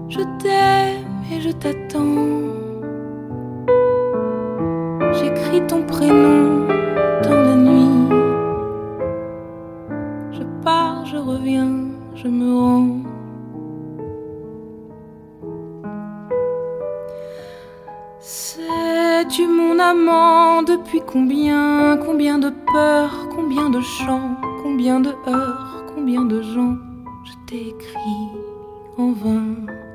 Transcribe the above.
Je t'aime et je t'attends. J'écris ton prénom dans la nuit. Je pars, je reviens, je me rends. Sais-tu mon amant depuis combien de peurs, combien de chants, combien de heures, combien de gens je t'ai écrit en vain.